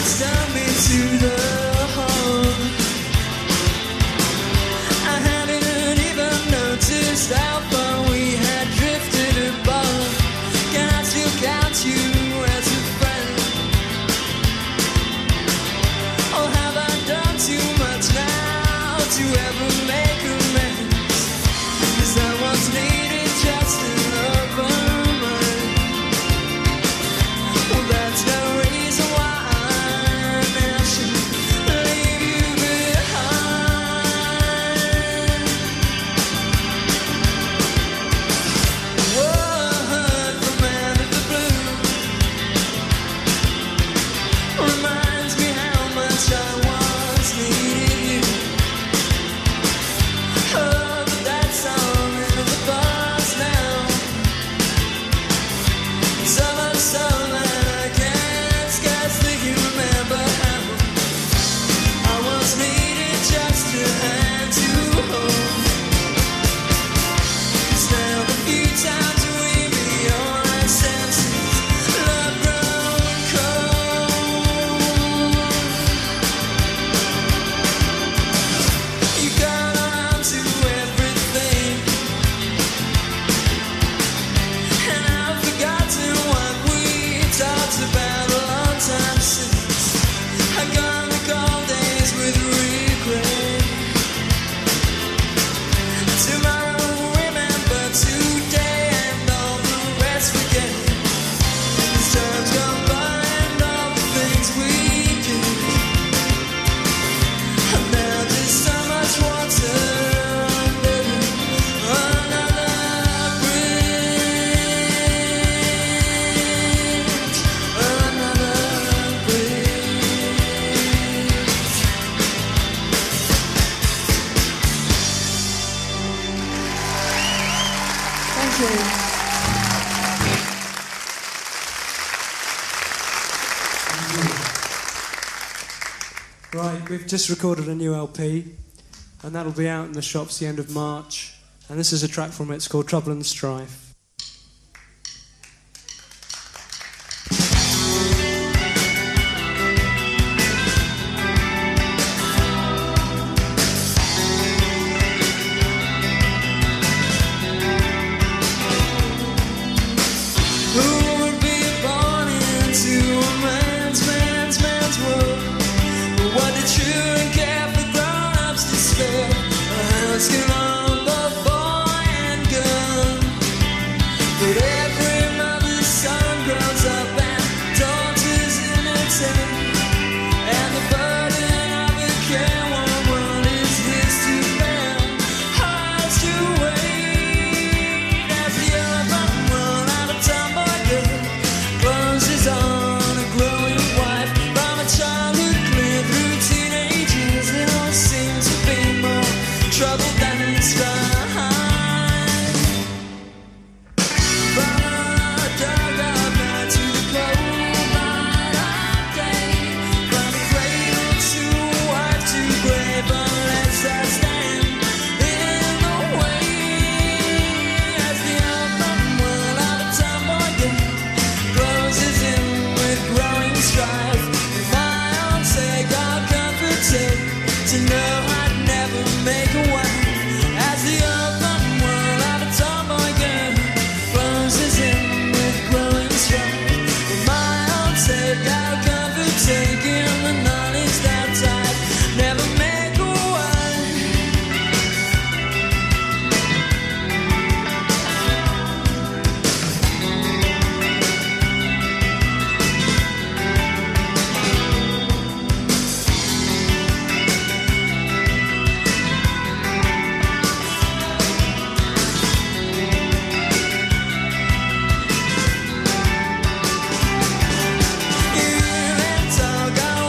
stung me to the heart. I hadn't even noticed how far we had drifted apart. Can I still count you as a friend? Or have I done too much now to ever make amends? 'Cause I once needed just an open mind. Well, that's no reason why I should leave you behind. Word from out of the blue reminds me how much I once needed you. Oh, but that's all in the past now. So much so that I can't scarcely remember how I once needed just a hand to hold. 'Cause now the few times we meet, all our senses love grown cold. You got on to everything, and I've forgotten what we talked about a long time since. I've gone the cold days with regret. Tomorrow remember today, and all the rest forget. 'Cause time's gone by and all the things we did, and now there's so much water under another bridge, another bridge. Thank you. Right, we've just recorded a new LP, and that'll be out in the shops the end of March. And this is a track from it. It's called Trouble and Strife. Who would be born into a man's world? But what did children care for grown-ups to spare? Asking on both boy and girl. But every mother's son grows up and daughter's innocent, and the burden of a careworn world is his to bear. Hearts to wait as the urban world out of tomboy girl closes on a growing wife. From a childhood clear through teenagers, it all seems to be more trouble than strife. From a dug up night to the cold light of day, from a cradle to a wife to grave, unless I stand in the way as the open world of a tomboy girl closes in with growing strife. For my own sake, I'll comfort take to know I'd never make a wife as the open world of a tomboy girl closes in with growing strife. For my own sake, I'll comfort take in the knowledge that I'd never make a wife. You let talk, I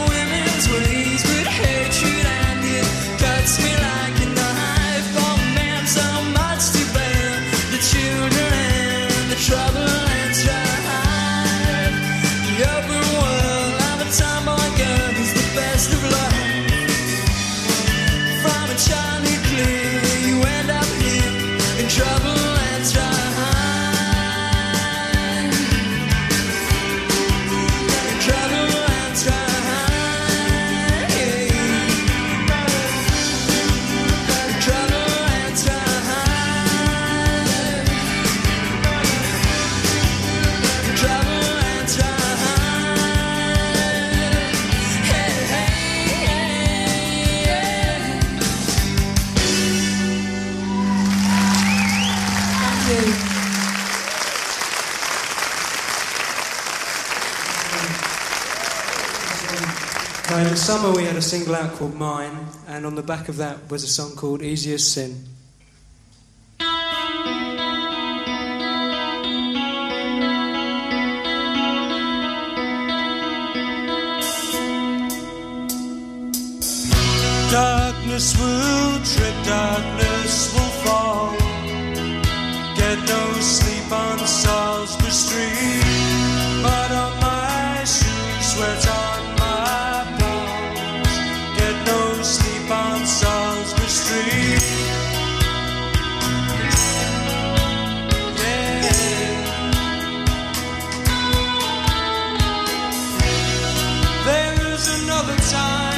In the summer we had a single out called Mine, and on the back of that was a song called Easy as Sin. Darkness will trip, darkness will fall. Get no sleep on Salisbury Street, mud on my shoes, sweat on my palms. Get no sleep on Salisbury Street. Yeah. There's another time.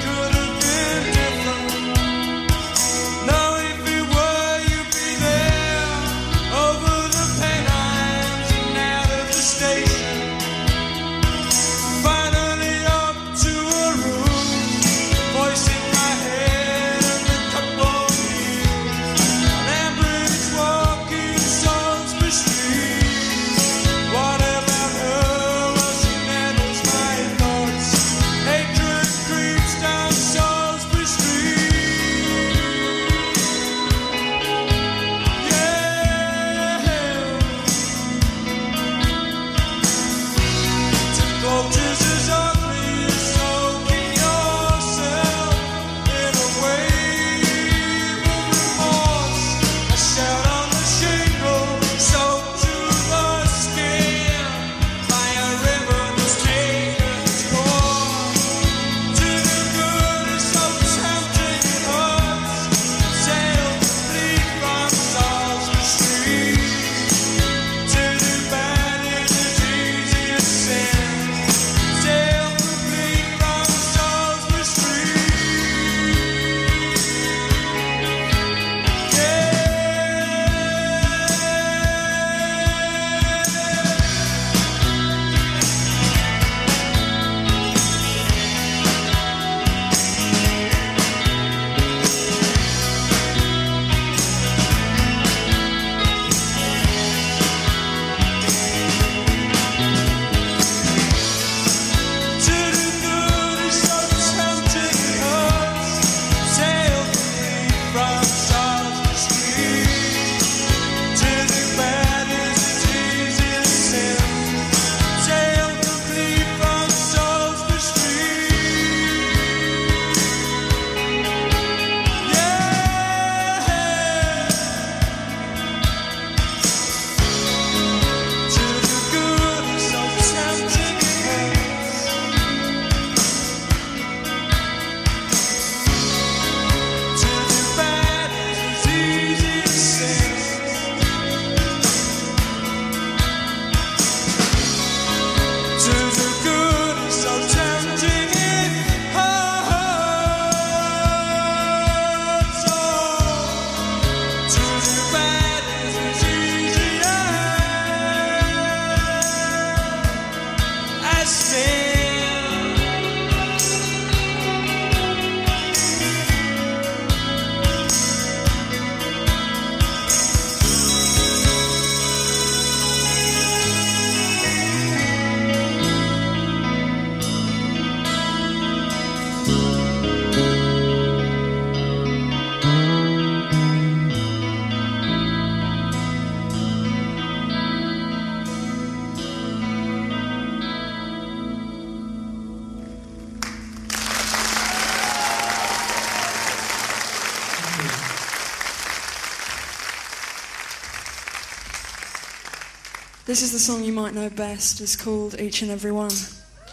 This is the song you might know best. It's called Each and Every One.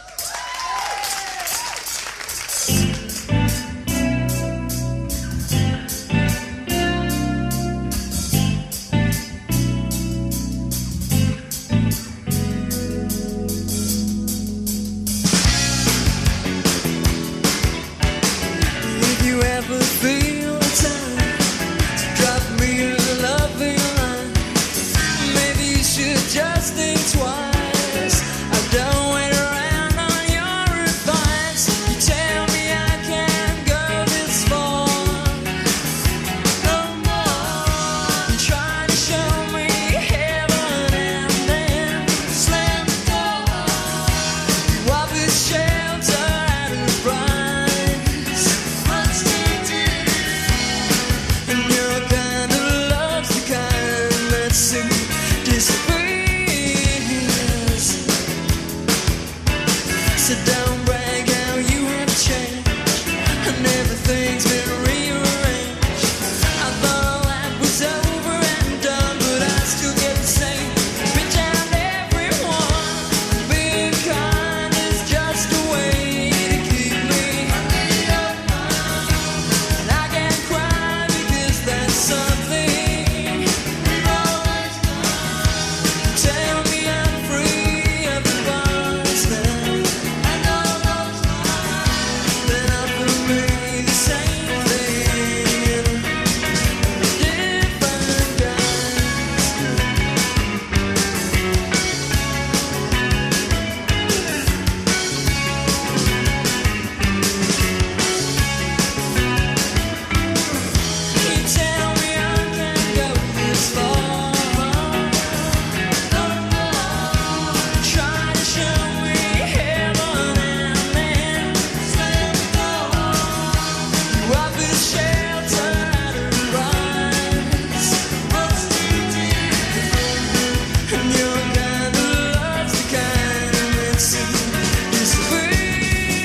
Just think twice. I don't wait around on your advice. You tell me I can't go this far no more. You're trying to show me heaven and then slam the door. You offer shelter out of So don't brag how you have changed, and everything's been rearranged. I thought all that was over and done, but I still get the same bitch out everyone. Being kind is just a way to keep me under your thumb. And I can't cry because that's something always done. Tell me I'm free of the bars now, and all those lies. Then I feel me the same thing, different guys. You tell me I can't go this far. Try to show me heaven and then let go. I've been sheltered at a rise, much too deep. And your kind of love's the kind that makes it disappear.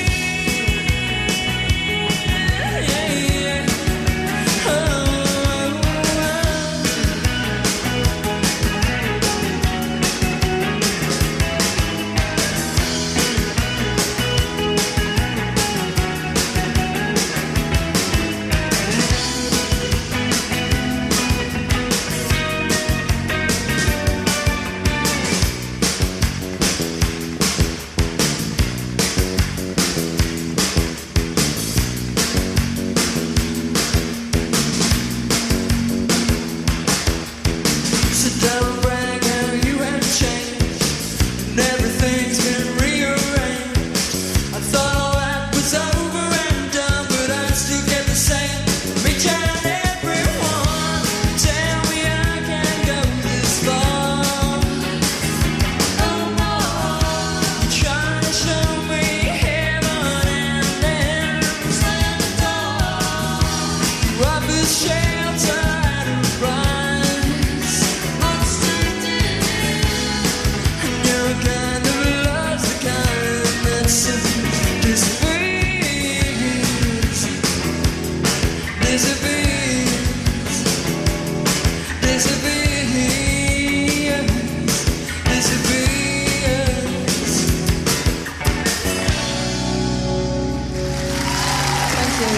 So don't brag how you have changed, and everything's been rearranged. I thought all that was over and done, but I still get the same reach out everyone. Tell me I can't go this far. Oh no, try to show me heaven and then let the door. I've been sheltered at a rise, much too deep. And your kind of love's the kind that disappears, disappears, disappears, disappears. Thank you.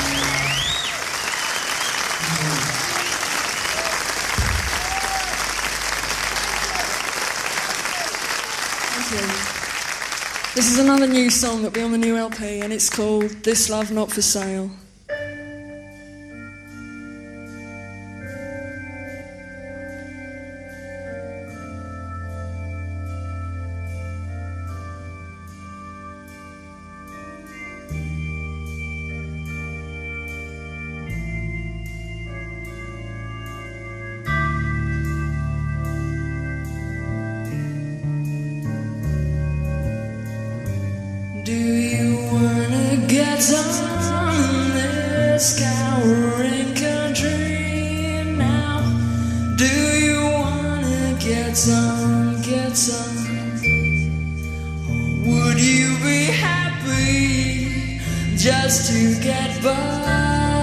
Thank you. This is another new song that'll be on the new LP, and it's called This Love Not For Sale. Do you wanna get on this cowering country now? Do you wanna get on, get on? Or would you be happy just to get by?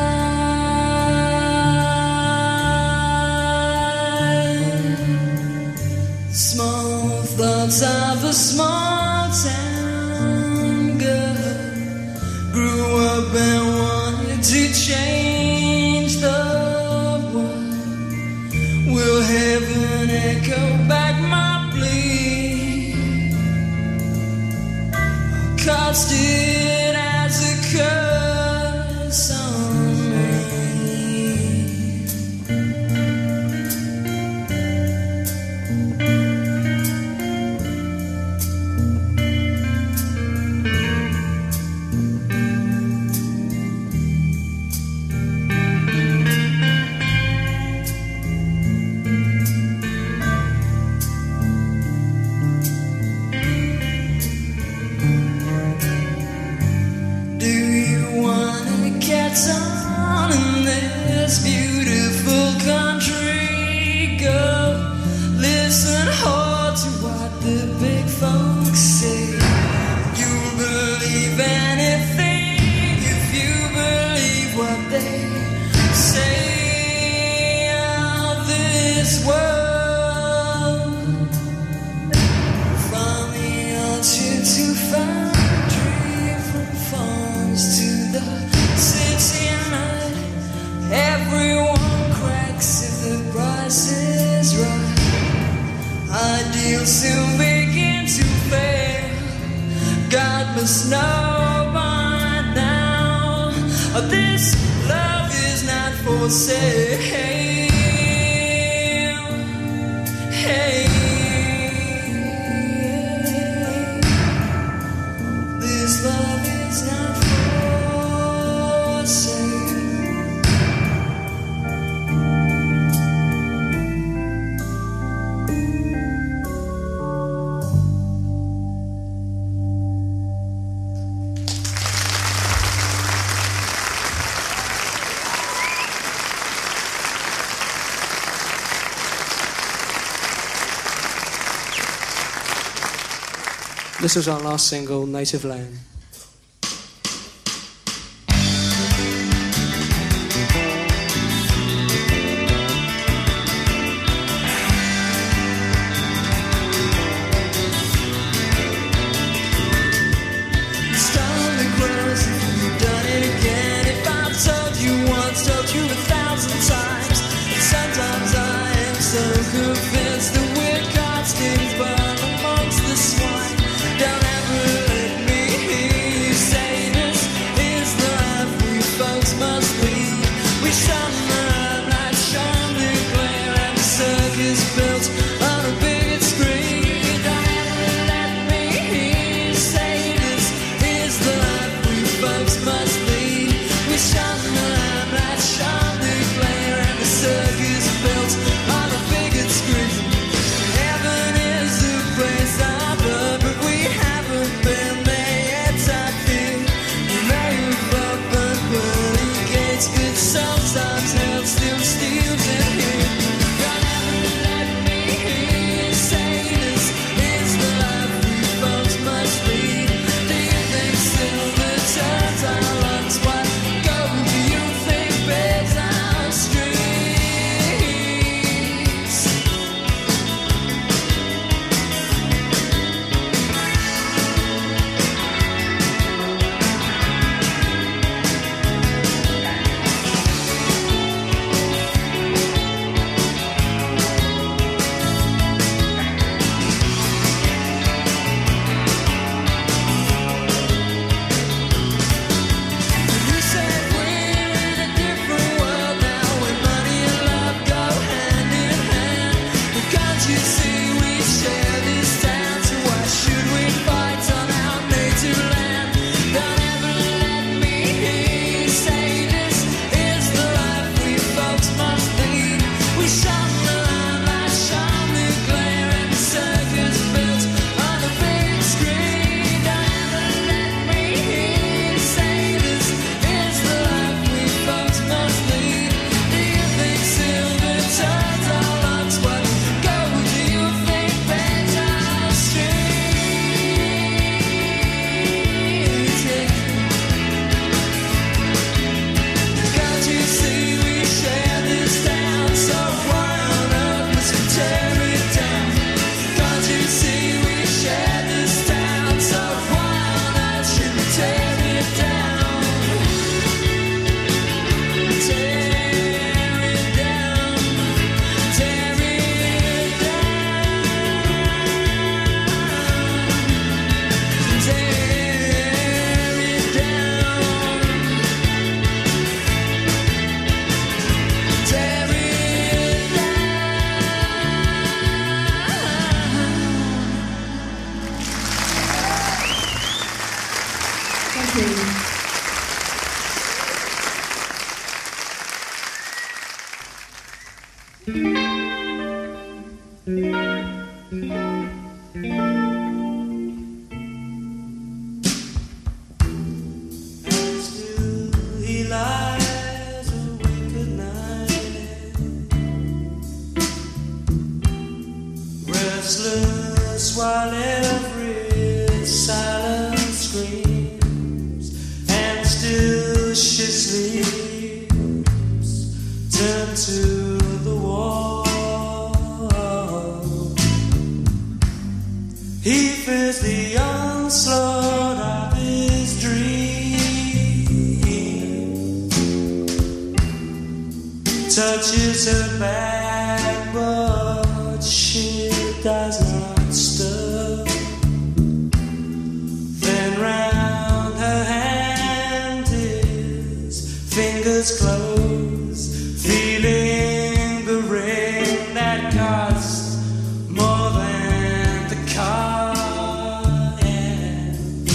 Small thoughts of a small town girl, grew up and wanted to change the world. Will heaven echo back my plea? Cast it as a curse on me. Do you heart must know by now. This love is not for sale. Hey, this love is not for sale. This was our last single, Native Land. While every silence screams, and still she sleeps, turned to the wall. He fears the onslaught of his dream, touches her back, but she does not. Then ran winter's close, feeling the rain that costs more than the car. Yeah.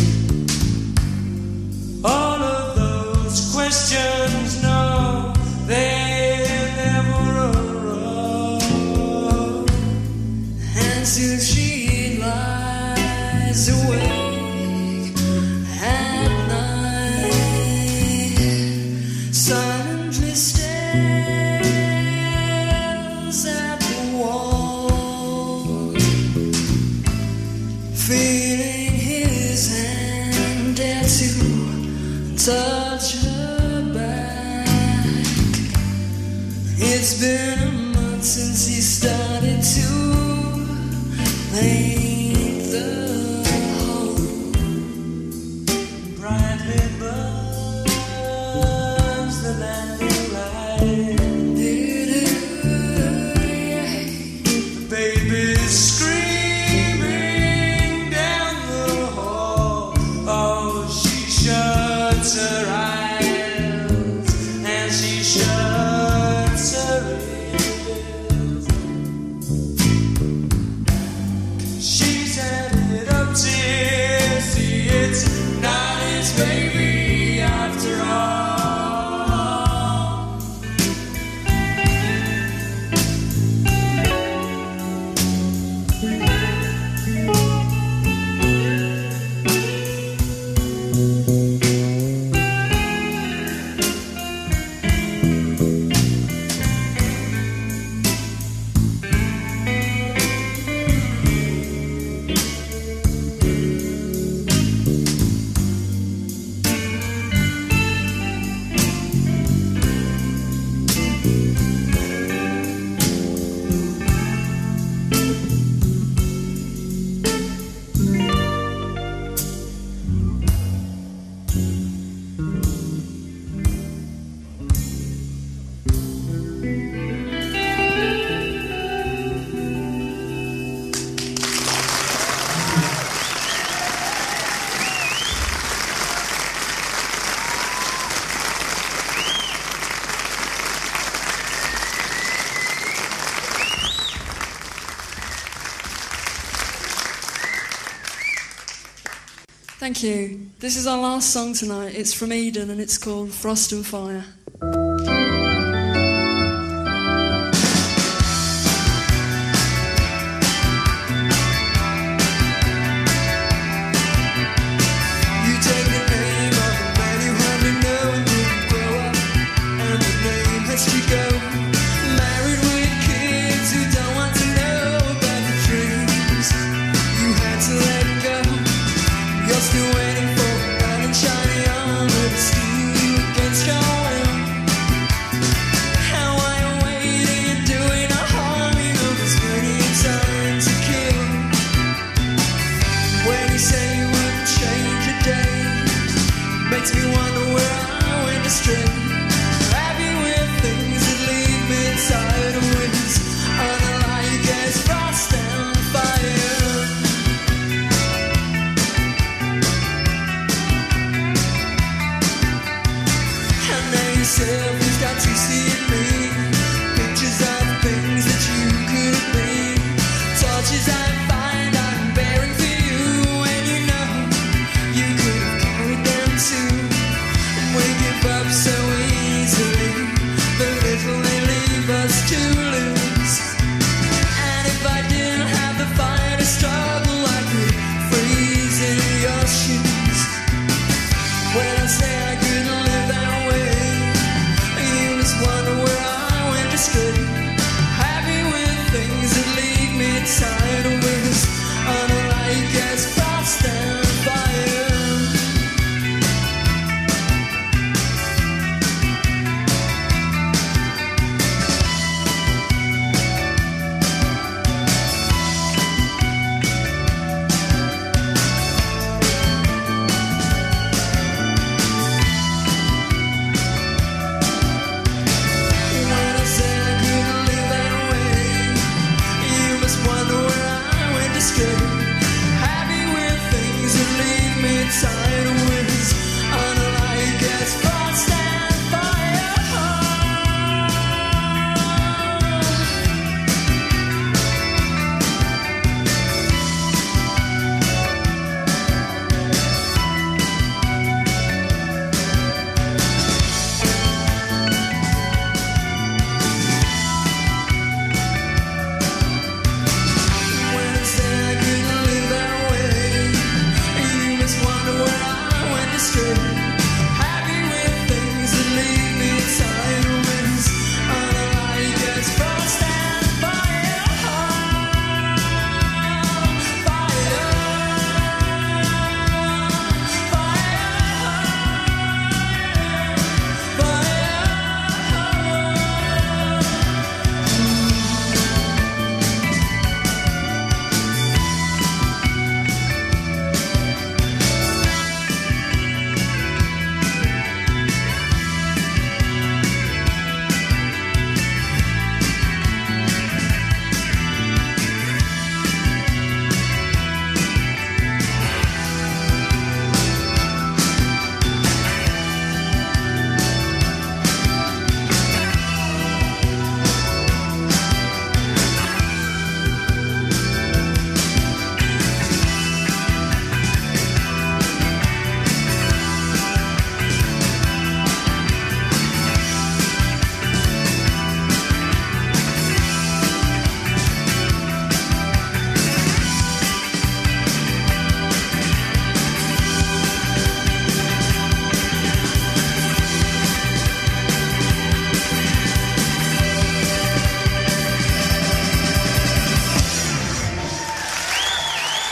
All of those questions, no, they never arose. And still she lies awake at night, silently stares at the wall, feeling his hand dare to touch her back. It's been a month since he started to paint the hole. Brightly burns the landing light. The baby's screaming down the hall. Oh, she shuts her eyes and she shuts her ears. She's headed up to see it's not his baby after all. Thank you. This is our last song tonight. It's from Eden and it's called Frost and Fire. You take the name of a man you hardly know and didn't grow up, and the name has to go. Married with kids who don't want to know about the dreams you had to let go. You're still waiting for a bright and shiny armor to steal you against your will. How are you waiting and doing a harm? You know there's plenty of time to kill. When you say you wouldn't change a day, makes me wonder where I went astray. Happy with things that leave me sideways on a lie, guess frost and fire. Yourself, who's got to see in me pictures of things that you could be, torches I find I'm bearing for you, and you know you could have carried them too. And we give up so easily, the little they leave us to lose. And if I didn't have the fire to struggle, I could freeze in your shoes. When I say I couldn't live that way,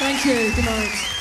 Thank you. Good night.